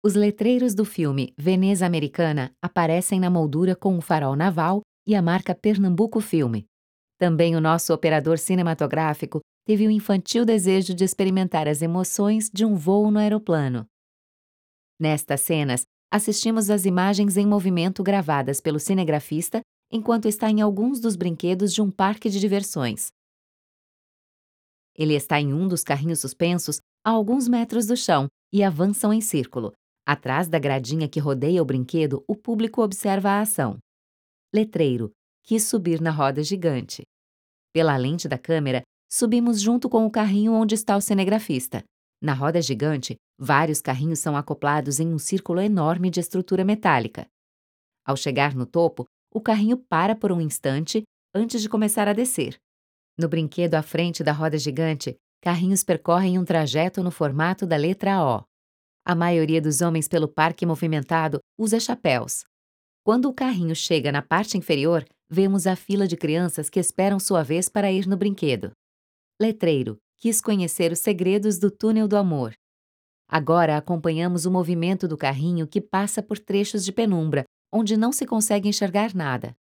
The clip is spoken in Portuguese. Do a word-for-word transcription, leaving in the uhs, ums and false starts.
Os letreiros do filme Veneza Americana aparecem na moldura com um farol naval e a marca Pernambuco Filme. Também o nosso operador cinematográfico teve o infantil desejo de experimentar as emoções de um voo no aeroplano. Nestas cenas, assistimos às imagens em movimento gravadas pelo cinegrafista enquanto está em alguns dos brinquedos de um parque de diversões. Ele está em um dos carrinhos suspensos a alguns metros do chão e avançam em círculo. Atrás da gradinha que rodeia o brinquedo, o público observa a ação. Letreiro: quis subir na roda gigante. Pela lente da câmera, subimos junto com o carrinho onde está o cinegrafista. Na roda gigante, vários carrinhos são acoplados em um círculo enorme de estrutura metálica. Ao chegar no topo, o carrinho para por um instante antes de começar a descer. No brinquedo à frente da roda gigante, carrinhos percorrem um trajeto no formato da letra O. A maioria dos homens pelo parque movimentado usa chapéus. Quando o carrinho chega na parte inferior, vemos a fila de crianças que esperam sua vez para ir no brinquedo. Letreiro: quis conhecer os segredos do túnel do amor. Agora acompanhamos o movimento do carrinho que passa por trechos de penumbra, onde não se consegue enxergar nada.